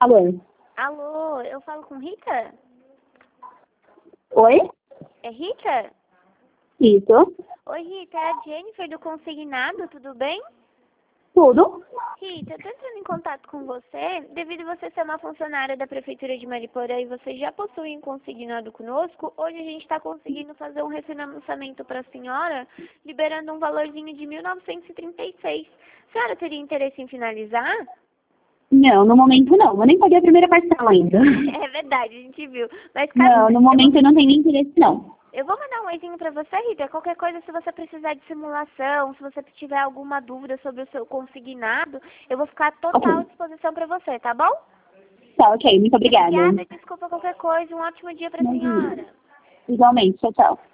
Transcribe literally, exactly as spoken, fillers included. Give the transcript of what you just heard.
Alô? Alô, eu falo com Rita? Oi? É Rita? Isso. Oi, Rita, é a Jennifer do Consignado, tudo bem? Tudo? Rita, eu tô entrando em contato com você devido a você ser uma funcionária da Prefeitura de Mariporã e você já possui um consignado conosco. Hoje a gente está conseguindo fazer um refinanciamento para a senhora, liberando um valorzinho de mil novecentos e trinta e seis. A senhora teria interesse em finalizar? Não, no momento não. Eu nem paguei a primeira parcela ainda. É verdade, a gente viu. Mas caso Não, no momento eu não tenho nem interesse, não. Eu vou mandar um oizinho pra você, Rita. Qualquer coisa, se você precisar de simulação, se você tiver alguma dúvida sobre o seu consignado, eu vou ficar total à Ok. disposição pra você, tá bom? Tá, ok. Muito obrigada. Obrigada, desculpa qualquer coisa. Um ótimo dia pra Imagina. senhora. Igualmente. Tchau, tchau.